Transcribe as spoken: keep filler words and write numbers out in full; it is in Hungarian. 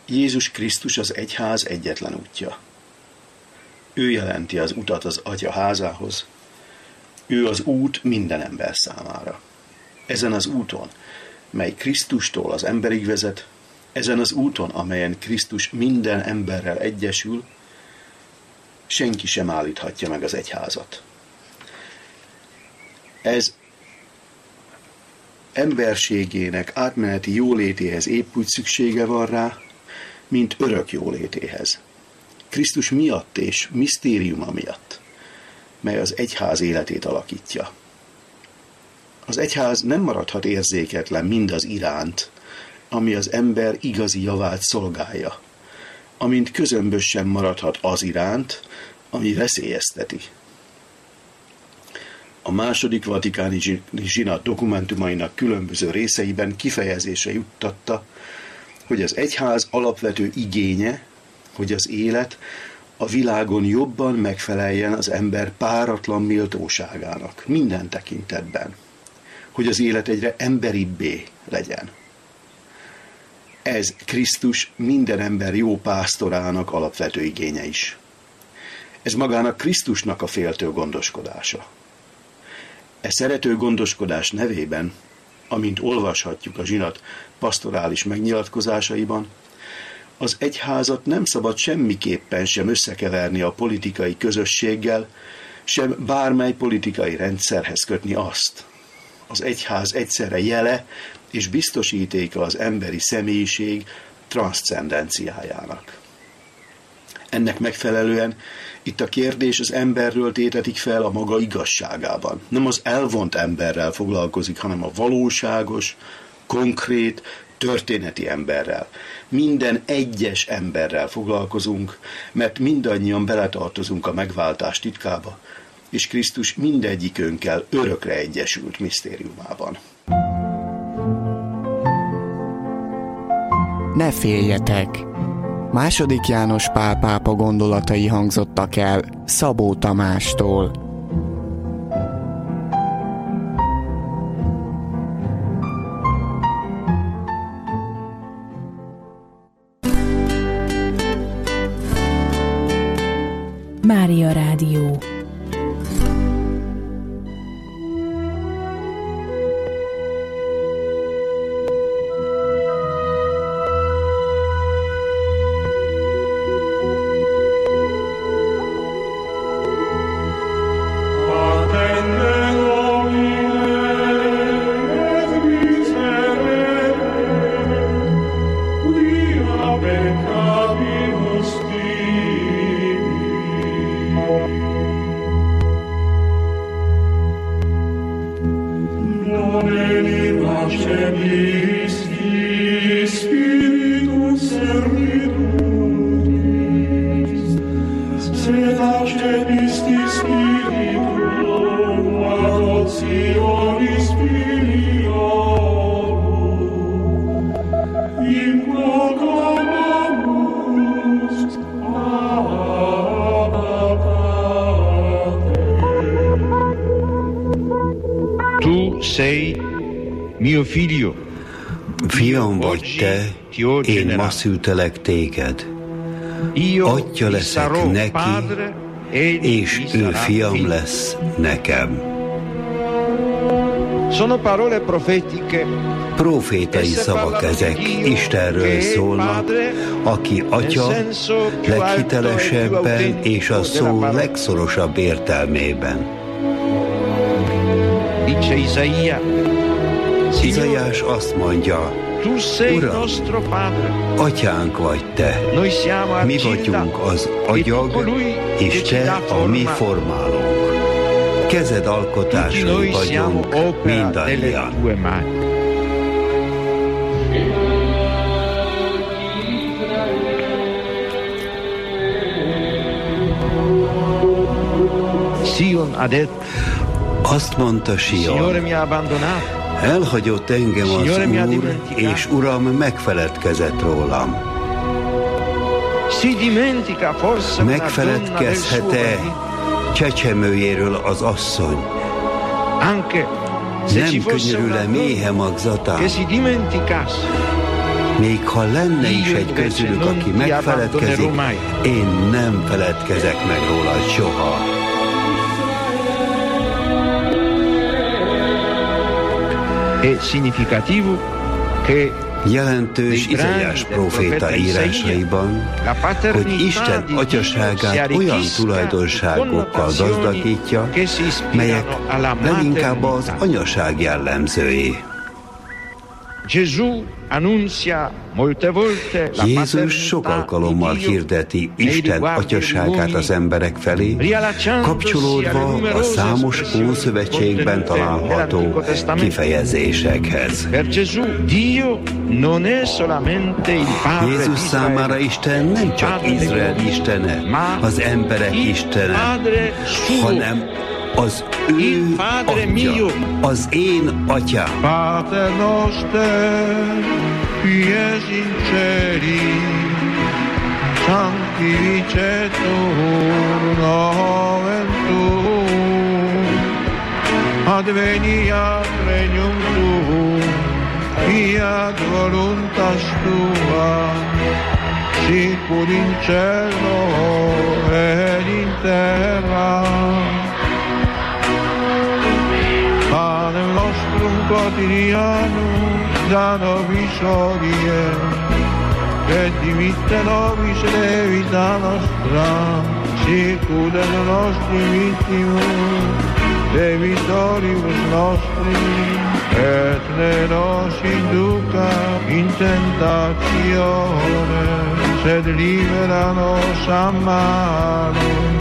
Jézus Krisztus az egyház egyetlen útja. Ő jelenti az utat az Atya házához. Ő az út minden ember számára. Ezen az úton, mely Krisztustól az emberig vezet, ezen az úton, amelyen Krisztus minden emberrel egyesül, senki sem állíthatja meg az egyházat. Ez emberségének átmeneti jólétéhez épp úgy szüksége van rá, mint örök jólétéhez. Krisztus miatt és misztériuma miatt, mely az egyház életét alakítja. Az egyház nem maradhat érzéketlen mindaz iránt, ami az ember igazi javát szolgálja, amint közömbös sem maradhat az iránt, ami veszélyezteti. A második vatikáni zsinat dokumentumainak különböző részeiben kifejezésre juttatta, hogy az egyház alapvető igénye, hogy az élet a világon jobban megfeleljen az ember páratlan méltóságának minden tekintetben, hogy az élet egyre emberibbé legyen. Ez Krisztus minden ember jó pásztorának alapvető igénye is. Ez magának Krisztusnak a féltő gondoskodása. E szerető gondoskodás nevében, amint olvashatjuk a zsinat pasztorális megnyilatkozásaiban, az egyházat nem szabad semmiképpen sem összekeverni a politikai közösséggel, sem bármely politikai rendszerhez kötni azt. Az egyház egyszerre jele és biztosítéka az emberi személyiség transzcendenciájának. Ennek megfelelően itt a kérdés az emberről tétetik fel a maga igazságában. Nem az elvont emberrel foglalkozik, hanem a valóságos, konkrét, történeti emberrel. Minden egyes emberrel foglalkozunk, mert mindannyian beletartozunk a megváltás titkába, és Krisztus mindegyikünkkel örökre egyesült misztériumában. Ne féljetek! Második János Pál pápa gondolatai hangzottak el Szabó Tamástól. Mária Rádió. Fiam vagy te, én ma szültelek téged. Atya leszek neki, és ő fiam lesz nekem. Profétai szavak ezek, Istenről szólnak, aki Atya leghitelesebben és a szó legszorosabb értelmében. Izaiás azt mondja, Uram, Atyánk vagy te, mi vagyunk az agyag, és te a mi formálónk. Kezed alkotásai vagyunk mindannyian. Azt mondta Sion, elhagyott engem az Úr, és Uram megfeledkezett rólam. Megfeledkezhet-e csecsemőjéről az asszony? Nem könyörül-e méhe magzatán? Még ha lenne is egy közülük, aki megfeledkezik, én nem feledkezek meg rólad soha. È significativo che jelentős Izaiás próféta írásaiban, hogy Isten atyaságát olyan tulajdonságokkal gazdagítja, melyek leginkább az anyaság jellemzői. Jézus sok alkalommal hirdeti Isten atyaságát az emberek felé, kapcsolódva a számos Ószövetségben található kifejezésekhez. Jézus számára Isten nem csak Izrael istene, az emberek istene, hanem az ő atya, az én atyám. Pater noster, qui es in celi, sanctificetur nomen tuum, adveniat regnum tuum, fiat voluntas tua, sicur in cielo et in terra. Panem nostrum quotidianum da nobis hodie, et dimitte nobis debita nostra, sicur et nostrum vittimus debitoribus nostris, et ne nos induca in tentatione, sed libera nos a malo.